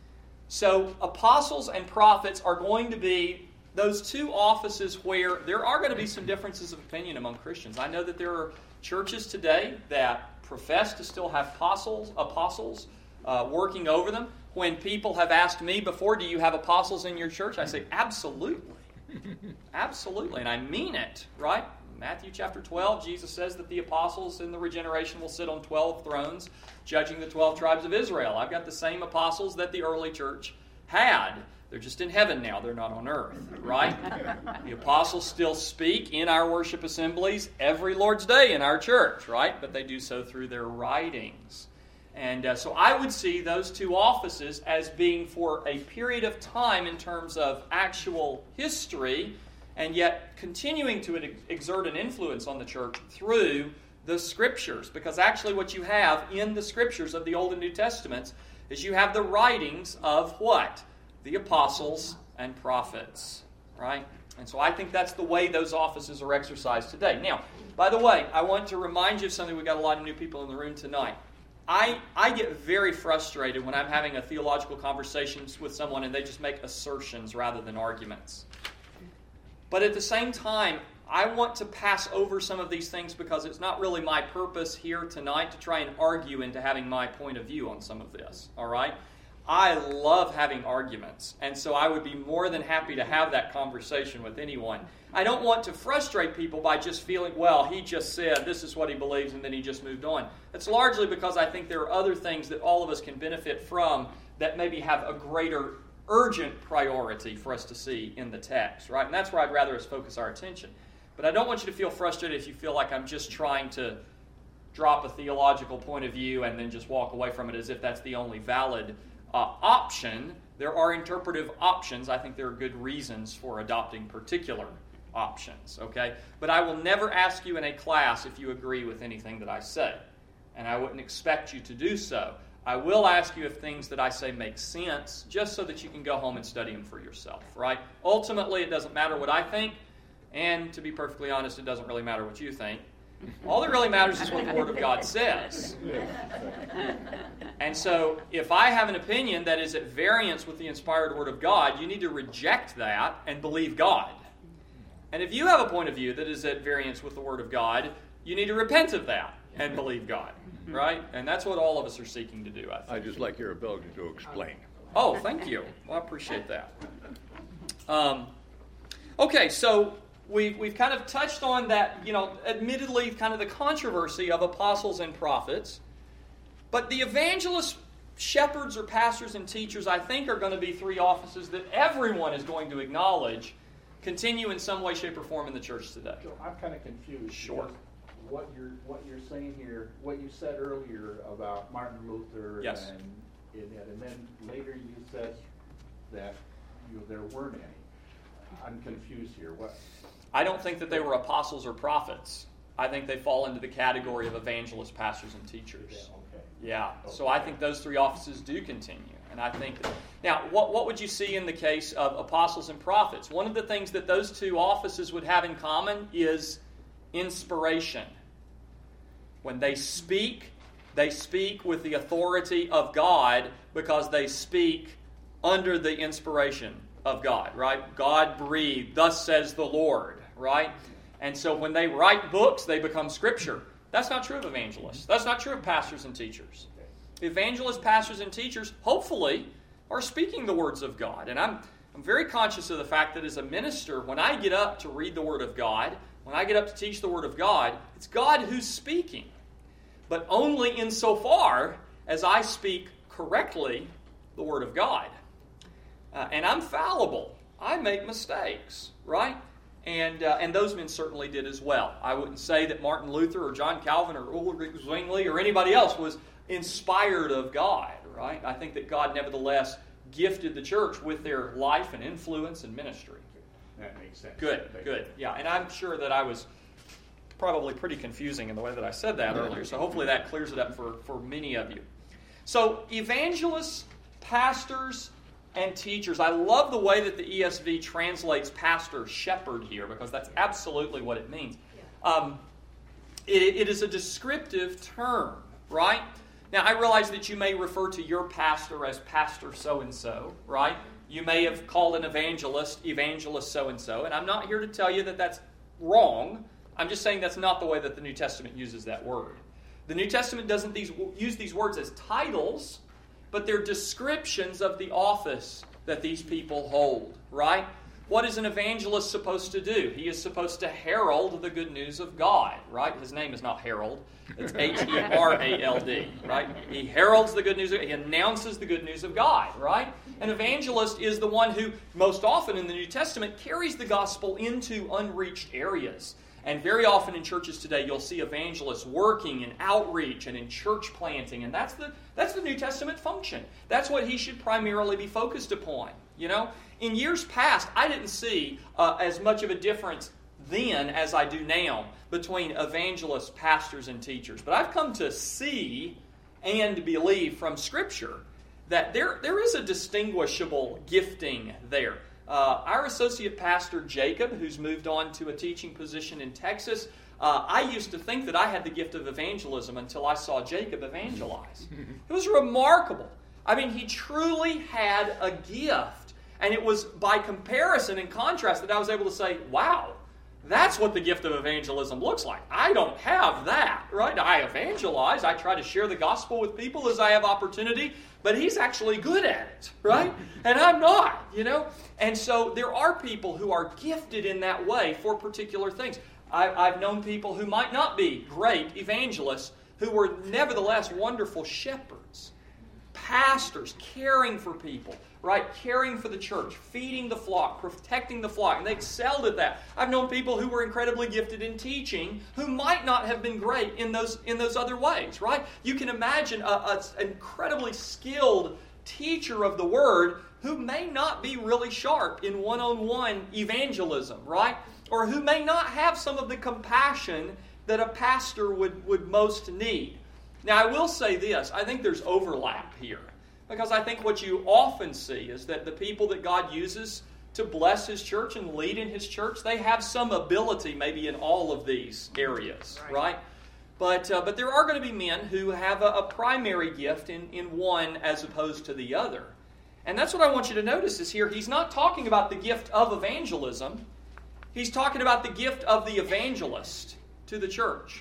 So, apostles and prophets are going to be those two offices where there are going to be some differences of opinion among Christians. I know that there are churches today that profess to still have apostles, apostles uh, working over them. When people have asked me before, do you have apostles in your church? I say, absolutely. Absolutely. And I mean it, right? Matthew chapter twelve, Jesus says that the apostles in the regeneration will sit on twelve thrones, judging the twelve tribes of Israel. I've got the same apostles that the early church had. They're just in heaven now. They're not on earth, right? The apostles still speak in our worship assemblies every Lord's Day in our church, right? But they do so through their writings. And uh, so I would see those two offices as being for a period of time in terms of actual history, and yet continuing to exert an influence on the church through the Scriptures. Because actually what you have in the Scriptures of the Old and New Testaments is you have the writings of what? The apostles and prophets, right? And so I think that's the way those offices are exercised today. Now, by the way, I want to remind you of something. We've got a lot of new people in the room tonight. I, I get very frustrated when I'm having a theological conversations with someone and they just make assertions rather than arguments. But at the same time, I want to pass over some of these things because it's not really my purpose here tonight to try and argue into having my point of view on some of this, all right? I love having arguments, and so I would be more than happy to have that conversation with anyone. I don't want to frustrate people by just feeling, well, he just said this is what he believes, and then he just moved on. It's largely because I think there are other things that all of us can benefit from that maybe have a greater urgent priority for us to see in the text, right? And that's where I'd rather us focus our attention. But I don't want you to feel frustrated if you feel like I'm just trying to drop a theological point of view and then just walk away from it as if that's the only valid uh, option. There are interpretive options. I think there are good reasons for adopting particular options, okay? But I will never ask you in a class if you agree with anything that I say, and I wouldn't expect you to do so. I will ask you if things that I say make sense, just so that you can go home and study them for yourself, right? Ultimately, it doesn't matter what I think, and to be perfectly honest, it doesn't really matter what you think. All that really matters is what the Word of God says. And so, if I have an opinion that is at variance with the inspired Word of God, you need to reject that and believe God. And if you have a point of view that is at variance with the Word of God, you need to repent of that and believe God, right? And that's what all of us are seeking to do, I think. I just like your ability to explain. Oh, thank you. Well, I appreciate that. Um, okay, so we've, we've kind of touched on that, you know, admittedly kind of the controversy of apostles and prophets. But the evangelists, shepherds, or pastors and teachers, I think, are going to be three offices that everyone is going to acknowledge continue in some way, shape, or form in the church today. So I'm kind of confused. Sure. because What you're what you're saying here, what you said earlier about Martin Luther, Yes. and and, and then later you said that you, there weren't any. I'm confused here. What? I don't think that they were apostles or prophets. I think they fall into the category of evangelists, pastors, and teachers. Yeah, okay. Yeah, so I think those three offices do continue. And I think, that, now, what, what would you see in the case of apostles and prophets? One of the things that those two offices would have in common is inspiration. When they speak, they speak with the authority of God because they speak under the inspiration of God, right? God breathed, thus says the Lord, right? And so when they write books, they become Scripture. That's not true of evangelists. That's not true of pastors and teachers. Evangelists, pastors, and teachers, hopefully, are speaking the words of God. And I'm, I'm very conscious of the fact that as a minister, when I get up to read the Word of God, when I get up to teach the Word of God, it's God who's speaking. But only insofar as I speak correctly the Word of God. Uh, and I'm fallible. I make mistakes, right? And uh, and those men certainly did as well. I wouldn't say that Martin Luther or John Calvin or Ulrich Zwingli or anybody else was inspired of God, right? I think that God nevertheless gifted the church with their life and influence and ministry. That makes sense. Good, Thank good. Yeah, and I'm sure that I was probably pretty confusing in the way that I said that earlier, so hopefully that clears it up for, for many of you. So evangelists, pastors, and teachers. I love the way that the E S V translates pastor, shepherd here, because that's absolutely what it means. Um, it, it is a descriptive term, right? Now, I realize that you may refer to your pastor as pastor so-and-so, right? You may have called an evangelist, evangelist so-and-so, and I'm not here to tell you that that's wrong. I'm just saying that's not the way that the New Testament uses that word. The New Testament doesn't these, use these words as titles, but they're descriptions of the office that these people hold, right? What is an evangelist supposed to do? He is supposed to herald the good news of God, right? His name is not Harold. It's H E R A L D, right? He heralds the good news. He announces the good news of God, right? An evangelist is the one who, most often in the New Testament, carries the gospel into unreached areas. And very often in churches today, you'll see evangelists working in outreach and in church planting, and that's the that's the New Testament function. That's what he should primarily be focused upon. You know, in years past, I didn't see uh, as much of a difference then as I do now between evangelists, pastors, and teachers. But I've come to see and believe from Scripture that there, there is a distinguishable gifting there. Uh, our associate pastor, Jacob, who's moved on to a teaching position in Texas, uh, I used to think that I had the gift of evangelism until I saw Jacob evangelize. It was remarkable. I mean, he truly had a gift. And it was by comparison and contrast that I was able to say, wow, that's what the gift of evangelism looks like. I don't have that, right? I evangelize. I try to share the gospel with people as I have opportunity, but he's actually good at it, right? And I'm not, you know? And so there are people who are gifted in that way for particular things. I, I've known people who might not be great evangelists who were nevertheless wonderful shepherds, pastors, caring for people, right? Caring for the church, feeding the flock, protecting the flock, and they excelled at that. I've known people who were incredibly gifted in teaching who might not have been great in those in those other ways, right? You can imagine an incredibly skilled teacher of the Word who may not be really sharp in one-on-one evangelism, right? Or who may not have some of the compassion that a pastor would, would most need. Now, I will say this. I think there's overlap here. Because I think what you often see is that the people that God uses to bless His church and lead in His church, they have some ability maybe in all of these areas, right? right? But uh, but there are going to be men who have a, a primary gift in, in one as opposed to the other. And that's what I want you to notice is here, he's not talking about the gift of evangelism. He's talking about the gift of the evangelist to the church.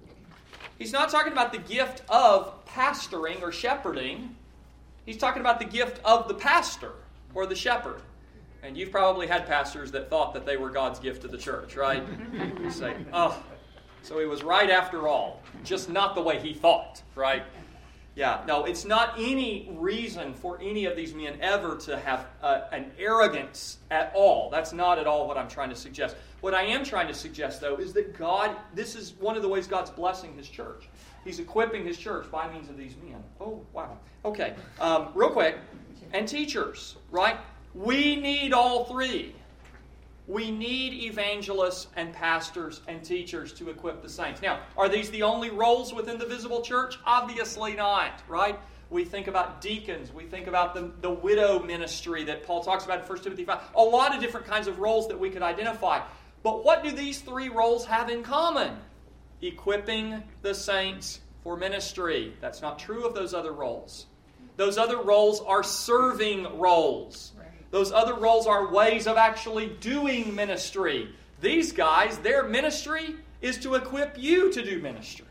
He's not talking about the gift of pastoring or shepherding. He's talking about the gift of the pastor or the shepherd. And you've probably had pastors that thought that they were God's gift to the church, right? You say, oh, so he was right after all. Just not the way he thought, right? Yeah, no, it's not any reason for any of these men ever to have uh, an arrogance at all. That's not at all what I'm trying to suggest. What I am trying to suggest, though, is that God, this is one of the ways God's blessing His church. He's equipping His church by means of these men. Oh, wow. Okay, um, real quick. And teachers, right? We need all three. We need evangelists and pastors and teachers to equip the saints. Now, are these the only roles within the visible church? Obviously not, right? We think about deacons. We think about the, the widow ministry that Paul talks about in First Timothy five. A lot of different kinds of roles that we could identify. But what do these three roles have in common? Equipping the saints for ministry. That's not true of those other roles. Those other roles are serving roles. Those other roles are ways of actually doing ministry. These guys, their ministry is to equip you to do ministry.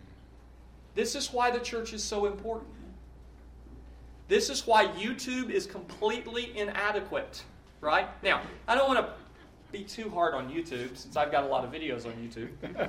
This is why the church is so important. This is why YouTube is completely inadequate, right? Now, I don't want to be too hard on YouTube, since I've got a lot of videos on YouTube.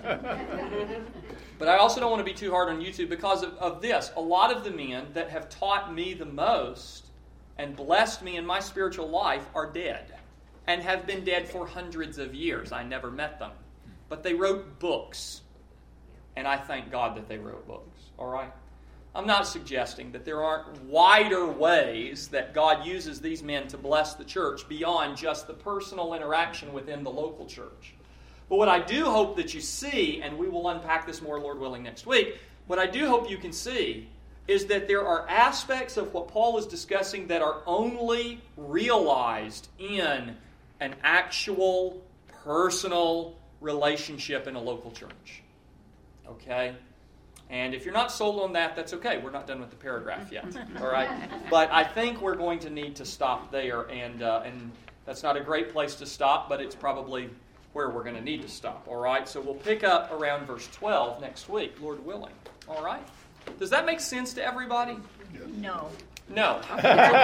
But I also don't want to be too hard on YouTube because of, of this. A lot of the men that have taught me the most and blessed me in my spiritual life are dead and have been dead for hundreds of years. I never met them. But they wrote books. And I thank God that they wrote books. All right? I'm not suggesting that there aren't wider ways that God uses these men to bless the church beyond just the personal interaction within the local church. But what I do hope that you see, and we will unpack this more, Lord willing, next week, what I do hope you can see is that there are aspects of what Paul is discussing that are only realized in an actual, personal relationship in a local church. Okay? And if you're not sold on that, that's okay. We're not done with the paragraph yet. All right? But I think we're going to need to stop there, and uh, and that's not a great place to stop, but it's probably where we're going to need to stop. All right? So we'll pick up around verse twelve next week, Lord willing. All right? Does that make sense to everybody? No. No. It's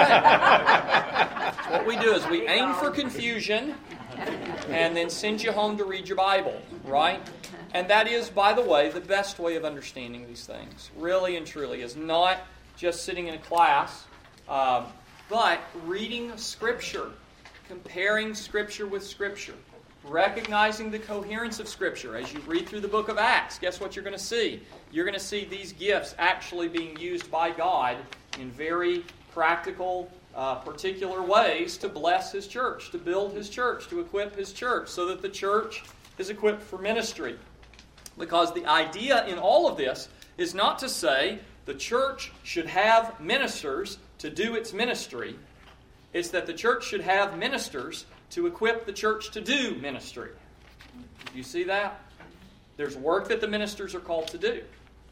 okay. What we do is we aim for confusion and then send you home to read your Bible, right? And that is, by the way, the best way of understanding these things, really and truly, is not just sitting in a class, uh, but reading Scripture, comparing Scripture with Scripture, recognizing the coherence of Scripture. As you read through the book of Acts, guess what you're going to see? You're going to see these gifts actually being used by God in very practical, uh, particular ways to bless His church, to build His church, to equip His church, so that the church is equipped for ministry. Because the idea in all of this is not to say the church should have ministers to do its ministry. It's that the church should have ministers to equip the church to do ministry. You see that? There's work that the ministers are called to do.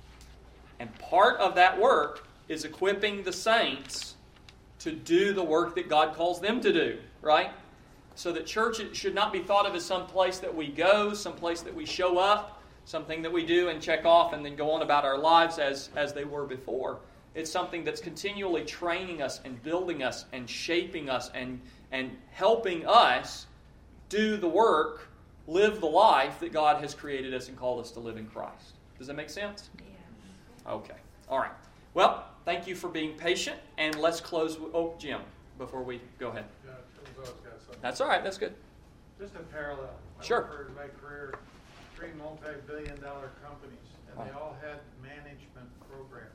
And part of that work is equipping the saints to do the work that God calls them to do, right? So that church should not be thought of as some place that we go, some place that we show up, something that we do and check off and then go on about our lives as, as they were before. It's something that's continually training us and building us and shaping us and, and helping us do the work, live the life that God has created us and called us to live in Christ. Does that make sense? Yeah. Okay. All right. Well, thank you for being patient, and let's close with, oh, Jim, before we go ahead. Yeah, Tim's always got something. That's all right. That's good. Just in parallel. Sure. I worked in my career three multi-billion dollar companies, and they all had management programs.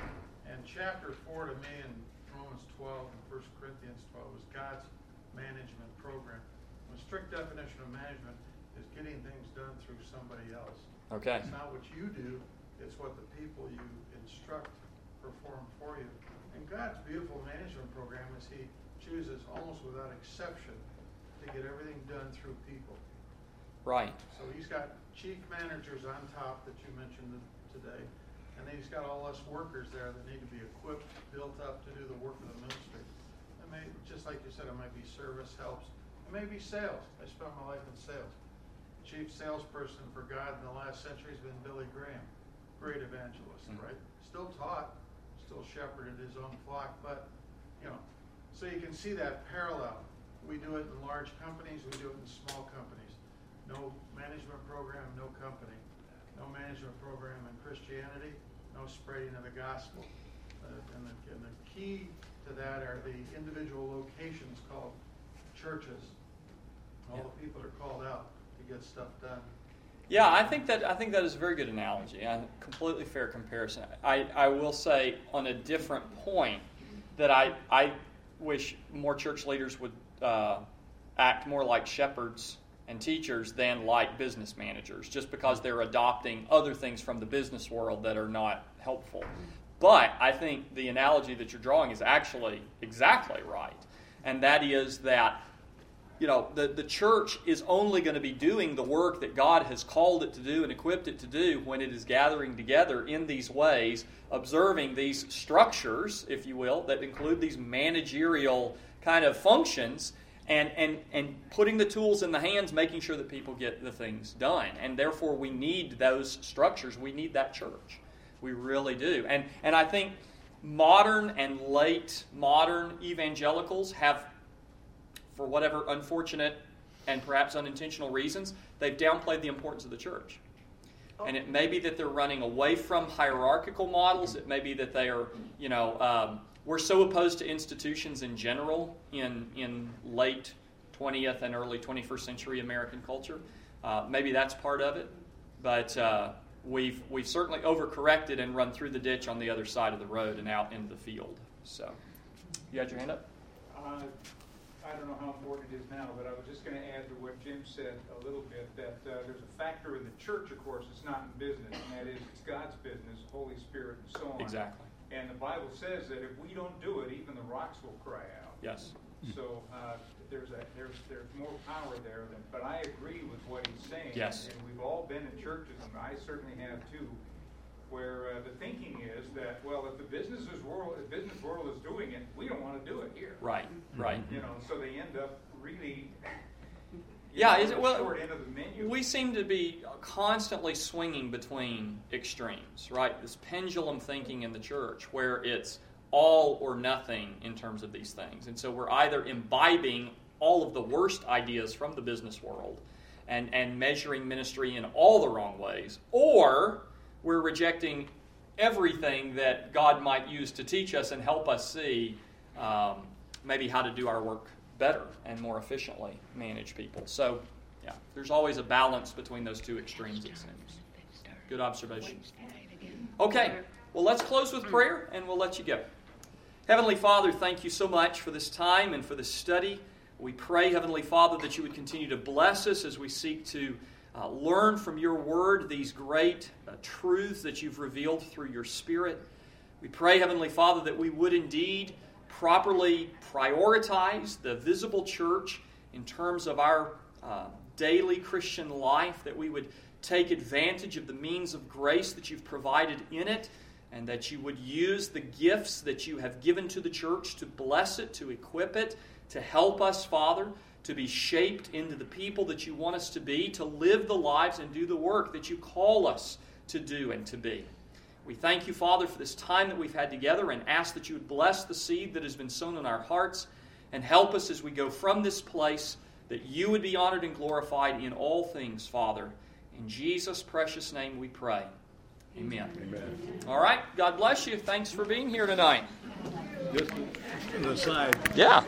And chapter four to me in Romans twelve and First Corinthians twelve was God's management program. The strict definition of management is getting things done through somebody else. Okay. It's not what you do, it's what the people you instruct perform for you. And God's beautiful management program is He chooses almost without exception to get everything done through people. Right. So He's got chief managers on top that you mentioned today, and then He's got all us workers there that need to be equipped, built up to do the work of the ministry. It may, just like you said, it might be service helps. It may be sales. I spent my life in sales. Chief salesperson for God in the last century has been Billy Graham. Great evangelist, mm-hmm. right? Still taught, still shepherded his own flock, but, you know, so you can see that parallel. We do it in large companies, we do it in small companies. No management program, no company. No management program in Christianity, no spreading of the gospel. Uh, and, the, and the key to that are the individual locations called churches. All yeah. the people are called out to get stuff done. Yeah, I think that I think that is a very good analogy. A completely fair comparison. I, I will say on a different point that I I wish more church leaders would uh, act more like shepherds and teachers than like business managers, just because they're adopting other things from the business world that are not helpful. But I think the analogy that you're drawing is actually exactly right, and that is that, you know, the, the church is only going to be doing the work that God has called it to do and equipped it to do when it is gathering together in these ways, observing these structures, if you will, that include these managerial kind of functions, and, and, and putting the tools in the hands, making sure that people get the things done. And therefore we need those structures. We need that church. We really do. And, and I think modern and late modern evangelicals have, for whatever unfortunate and perhaps unintentional reasons, they've downplayed the importance of the church. And it may be that they're running away from hierarchical models. It may be that they are, you know, um, we're so opposed to institutions in general in, in late twentieth and early twenty-first century American culture. Uh, maybe that's part of it. But uh, we've, we've certainly overcorrected and run through the ditch on the other side of the road and out into the field. So, you had your hand up? Uh, I don't know how important it is now, but I was just going to add to what Jim said a little bit, that uh, there's a factor in the church, of course, it's not in business, and that is it's God's business, Holy Spirit, and so on. Exactly. And the Bible says that if we don't do it, even the rocks will cry out. Yes. So uh, there's a there's there's more power there. Than, but I agree with what he's saying. Yes. And we've all been in churches, and I certainly have too, where uh, the thinking is that, well, if the business world, the business world is doing it, we don't want to do it here. Right. Right. You know, so they end up really. Yeah, know, is it, well, short end of the menu. We seem to be constantly swinging between extremes, right? This pendulum thinking in the church where it's all or nothing in terms of these things. And so we're either imbibing all of the worst ideas from the business world and, and measuring ministry in all the wrong ways, or we're rejecting everything that God might use to teach us and help us see um, maybe how to do our work better and more efficiently manage people. So, yeah, there's always a balance between those two extremes, it seems. Good observation. Okay, well, let's close with prayer, and we'll let you go. Heavenly Father, thank you so much for this time and for this study. We pray, Heavenly Father, that you would continue to bless us as we seek to uh, learn from your word these great uh, truths that you've revealed through your Spirit. We pray, Heavenly Father, that we would indeed properly prioritize the visible church in terms of our uh, daily Christian life, that we would take advantage of the means of grace that you've provided in it, and that you would use the gifts that you have given to the church to bless it, to equip it, to help us, Father, to be shaped into the people that you want us to be, to live the lives and do the work that you call us to do and to be. We thank you, Father, for this time that we've had together, and ask that you would bless the seed that has been sown in our hearts, and help us as we go from this place, that you would be honored and glorified in all things, Father. In Jesus' precious name we pray. Amen. Amen. All right. God bless you. Thanks for being here tonight. Just an aside. Yeah.